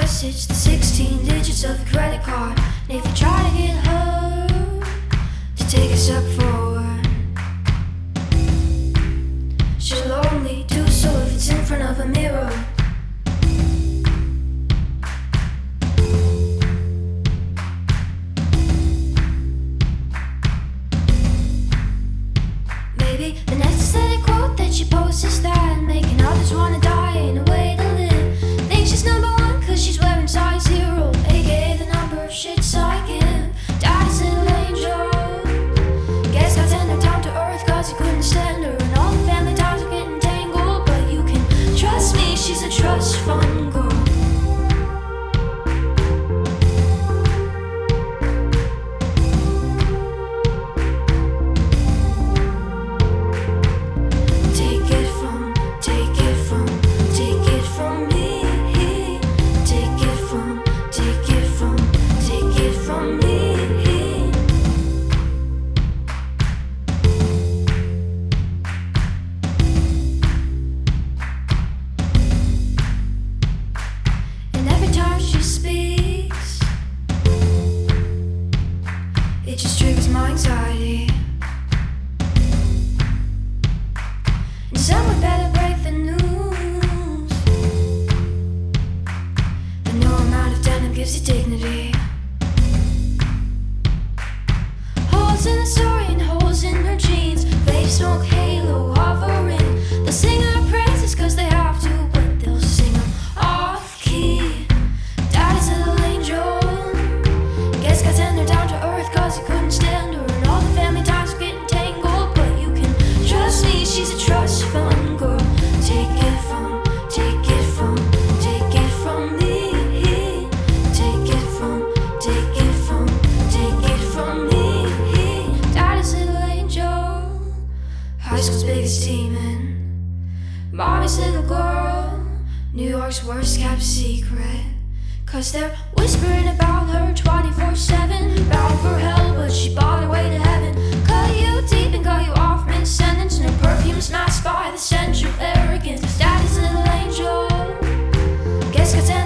it's the 16 digits of your credit card. And if you try to get her to take a step forward, she'll only do so if it's in front of a mirror. Maybe the next aesthetic quote that she posts is that making others wanna die ain't a way to live. Think she's number one cause she's wearing size 0, aka the number of shits I give. Daddy's little angel, guess got sent her down to earth cause he couldn't stand her. And all the family ties are getting tangled, but you can trust me, she's a trust fund girl. It just triggers my anxiety. And someone better break the news. And no amount of denim gives you dignity. Holes in the story and holes in her jeans. Vape smoke halo hovering. They'll sing her praises cause they have to, but they'll sing them off key. Daddy's a little angel, guess got sent her down to earth cause he couldn't stand her. And all the family ties are getting tangled, but you can trust me, she's a trust fund girl. Take it from me. Take it from me. Daddy's little angel, high school's biggest demon. Mommy's little girl, New York's worst kept secret. Cause they're whispering about her 24/7. Bound for hell, but she bought her way to heaven. Cut you deep and cut you off mid-sentence. And her perfume's masked by the stench of arrogance. Daddy's little angel, guess got